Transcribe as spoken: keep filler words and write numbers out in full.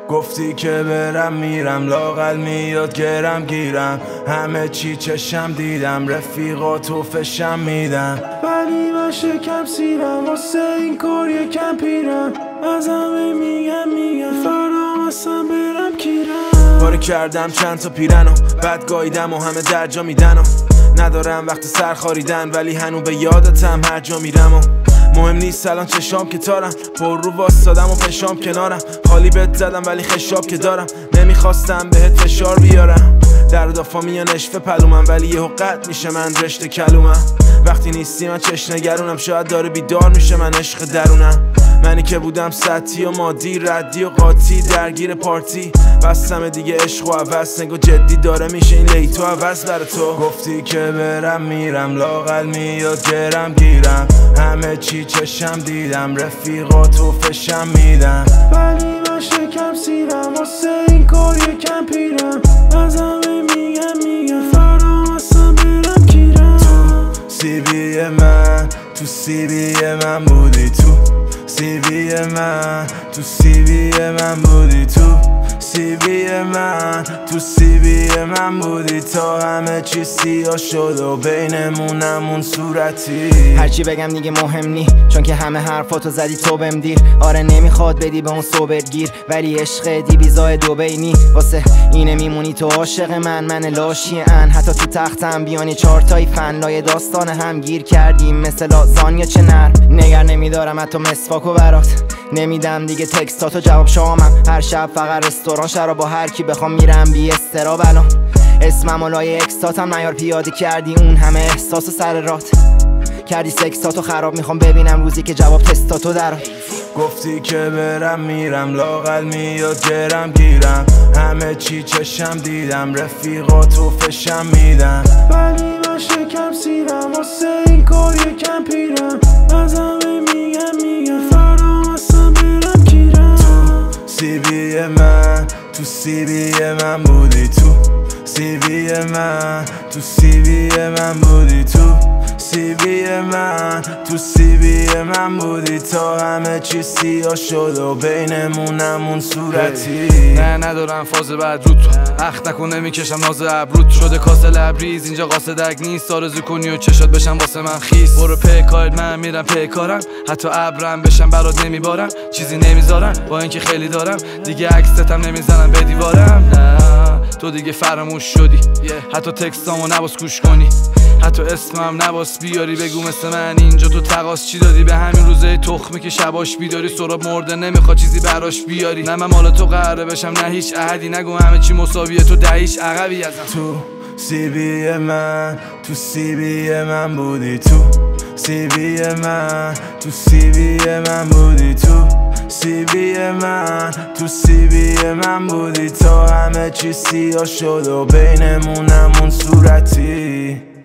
گفتی که برم میرم، لااقل میاد گرم گیرم. همه چی چشم دیدم، رفیقاتو فشم میدم، ولی من شکم سیرم. واسه این کار یکم پیرم، از همه میگم میگم فردا اصلا برم کیرم. پاره کردم چند تا پیرنو، بعد گاییدم و همه درجا میدن و ندارم وقت سر خاریدن، ولی هنو به یادتم هر جا میرم و مهم نیست الان چشام که تارم، پر رو واسادم و پشام کنارم. خالی بهت زدم ولی خشاب که دارم، نمیخواستم بهت فشار بیارم. در دافا میان اشفه پلومم، ولی یهو قطع میشه من رشته کلومم. وقتی نیستی من چش نگرونم، شاید داره بیدار میشه من عشق درونم. منی که بودم سطحی و مادی، ردی و قاطی، درگیر پارتی. بستم دیگه عشق و عوض، نگو جدی داره میشه این لیتو عوض بر تو. گفتی که برم میرم، لااقل میاد گرم گیرم. همه چی چشم دیدم، رفیقاتو فشم میدم، ولی من شکم سیرم. واسه این کار یکم پیرم، از همه میگم میگم فردا اصلا برم کیرم. تو سی بی من، تو سی بی من بودی، تو سی بی من، تو سی بی من بودی، تو سی بی من، تو سی بی من بودی، تا همه چی سیاه شد و بینمونم اون صورتی. هرچی بگم دیگه مهم نی، چون که همه حرفاتو زدی تو بهم دیر. آره نمیخواد بدی به اون صبر گیر، ولی عشق دی بیزای دو بینی. واسه اینه میمونی تو عاشق من، من لاشی ان. حتی تو تختم بیانی چارتای فن، لای داستان هم گیر کردیم مثل لازانیا چه نر. نگر نمیدارم حتی مسواکو برات، نمیدم دیگه تکستاتو جواب شامم. هر شب فقط رستوران شراب، با هر کی بخوام میرم بی استراب. الان اسمم و لای اکستاتم نیار، پیاده کردی اون همه احساس و سر رات، کردی سکساتو خراب. میخوام ببینم روزی که جواب تستاتو درات. گفتی که برم میرم، لااقل میاد گرم گیرم. همه چی چشم دیدم، رفیقاتو فشم میدم، ولی من شکم سیرم. واسه این کار یکم پیرم، از همه میگم میگم فردا اصلا برم کیرم. تو سی بی من، تو سی بی من بودی، تو سی بی من، تو سی بی من بودی، تو سی بی من، تو سی بی من بودی، تا همه چی سیاه شد و بینمونم اون صورتی. نه ندارم فاز بعد رو تو، اخت نکن نمیکشم ناز ابروت. شده کاسه لبریز اینجا قاصدک نیست، آرزو کنی و چشات بشم واسه من خیس. برو پی کارت من میرم پی کارم، حتی ابرم بشم برات نمیبارم. چیزی نمیذارم با اینکه خیلی دارم، دیگه عکستم نمیزنم به دیوارم. نه تو دیگه فراموش شدی، حتی تکستامو نباس گوش کنی، حتی اسمم نباس بیاری بگو مثل من اینجا تو تقاس چی دادی. به همین روزه تخمی که شباش بیداری، سراب مرده نمیخواد چیزی براش بیاری. نه من مال تو قراره بشم، نه هیچ عهدی نگو همه چی مساویه، تو دهیش عقبی ازم. تو سی بی من، تو سی بی من بودی، تو سی بی من، تو سی بی من بودی، تو سی بی من، تو سی بی من بودی، تا همه چی سیاه شد و بینمونم اون صورتی.